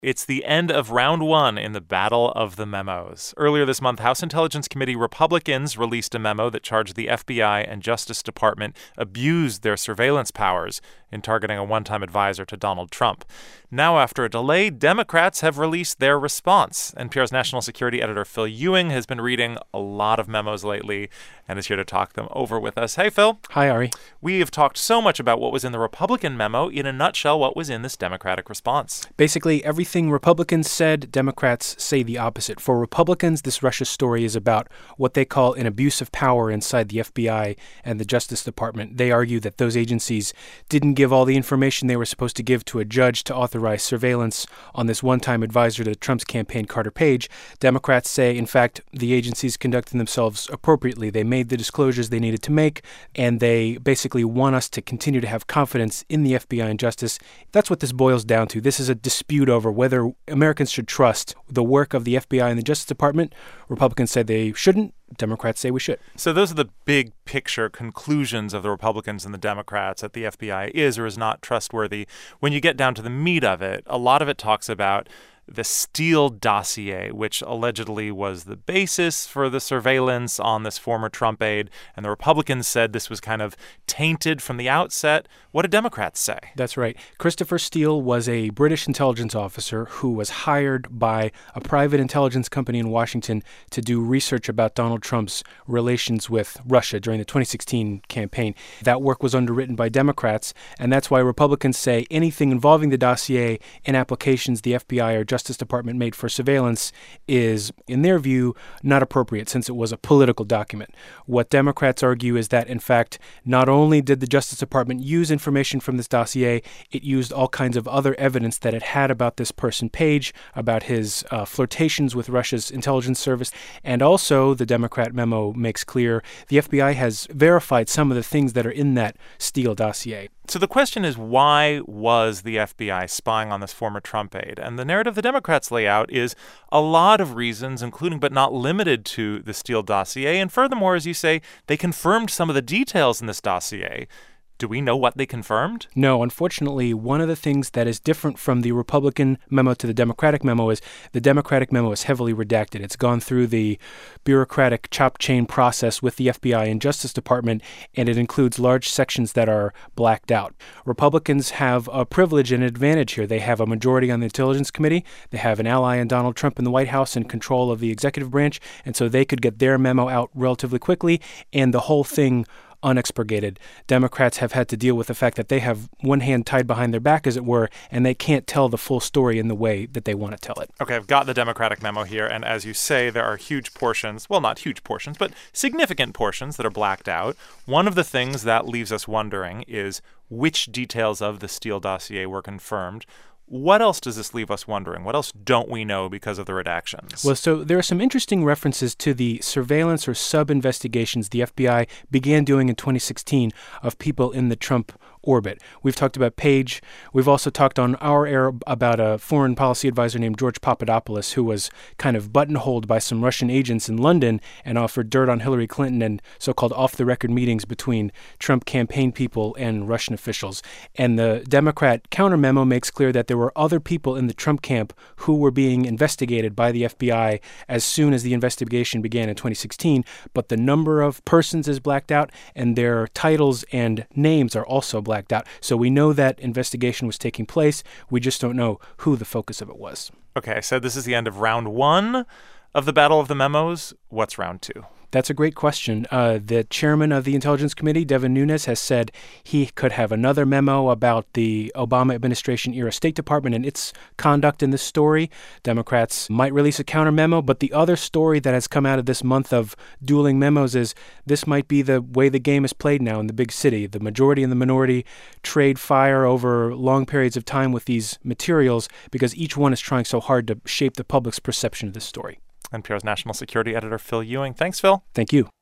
It's the end of round one in the battle of the memos. Earlier this month, House Intelligence Committee Republicans released a memo that charged the FBI and Justice Department abused their surveillance powers in targeting a one-time advisor to Donald Trump. Now, after a delay, Democrats have released their response. NPR's national security editor Phil Ewing has been reading a lot of memos lately and is here to talk them over with us. Hey, Phil. Hi, Ari. We have talked so much about what was in the Republican memo. In a nutshell, what was in this Democratic response? Basically, everything Republicans said, Democrats say the opposite. For Republicans, this Russia story is about what they call an abuse of power inside the FBI and the Justice Department. They argue that those agencies didn't give all the information they were supposed to give to a judge to authorize surveillance on this one-time advisor to Trump's campaign, Carter Page. Democrats say, in fact, the agencies conducted themselves appropriately. They made the disclosures they needed to make, and they basically want us to continue to have confidence in the FBI and justice. That's what this boils down to. This is a dispute over whether Americans should trust the work of the FBI and the Justice Department. Republicans say they shouldn't. Democrats say we should. So those are the big picture conclusions of the Republicans and the Democrats, that the FBI is or is not trustworthy. When you get down to the meat of it, a lot of it talks about the Steele dossier, which allegedly was the basis for the surveillance on this former Trump aide. And the Republicans said this was kind of tainted from the outset. What do Democrats say? That's right. Christopher Steele was a British intelligence officer who was hired by a private intelligence company in Washington to do research about Donald Trump's relations with Russia during the 2016 campaign. That work was underwritten by Democrats, and that's why Republicans say anything involving the dossier and applications the FBI or Justice Department made for surveillance is, in their view, not appropriate since it was a political document. What Democrats argue is that, in fact, not only did the Justice Department use information from this dossier, it used all kinds of other evidence that it had about this person, Page, about his flirtations with Russia's intelligence service. And also, the Democrat memo makes clear, the FBI has verified some of the things that are in that Steele dossier. So the question is, why was the FBI spying on this former Trump aide? And the narrative the Democrats lay out is a lot of reasons, including but not limited to the Steele dossier. And furthermore, as you say, they confirmed some of the details in this dossier. Do we know what they confirmed? No, unfortunately, one of the things that is different from the Republican memo to the Democratic memo is the Democratic memo is heavily redacted. It's gone through the bureaucratic chop chain process with the FBI and Justice Department, and it includes large sections that are blacked out. Republicans have a privilege and advantage here. They have a majority on the Intelligence Committee. They have an ally in Donald Trump in the White House in control of the executive branch, and so they could get their memo out relatively quickly, and the whole thing unexpurgated. Democrats have had to deal with the fact that they have one hand tied behind their back, as it were, and they can't tell the full story in the way that they want to tell it. Okay, I've got the Democratic memo here, and as you say, there are huge portions, well, not huge portions, but significant portions that are blacked out. One of the things that leaves us wondering is which details of the Steele dossier were confirmed. What else does this leave us wondering? What else don't we know because of the redactions? Well, so there are some interesting references to the surveillance or sub-investigations the FBI began doing in 2016 of people in the Trump orbit. We've talked about Page. We've also talked on our air about a foreign policy advisor named George Papadopoulos, who was kind of buttonholed by some Russian agents in London and offered dirt on Hillary Clinton and so-called off-the-record meetings between Trump campaign people and Russian officials. And the Democrat counter memo makes clear that there were other people in the Trump camp who were being investigated by the FBI as soon as the investigation began in 2016, but the number of persons is blacked out and their titles and names are also blacked out. So we know that investigation was taking place. We just don't know who the focus of it was. Okay, so this is the end of round one of the Battle of the Memos. What's round two? That's a great question. The chairman of the Intelligence Committee, Devin Nunes, has said he could have another memo about the Obama administration-era State Department and its conduct in this story. Democrats might release a counter memo, but the other story that has come out of this month of dueling memos is this might be the way the game is played now in the big city. The majority and the minority trade fire over long periods of time with these materials because each one is trying so hard to shape the public's perception of this story. NPR's national security editor, Phil Ewing. Thanks, Phil. Thank you.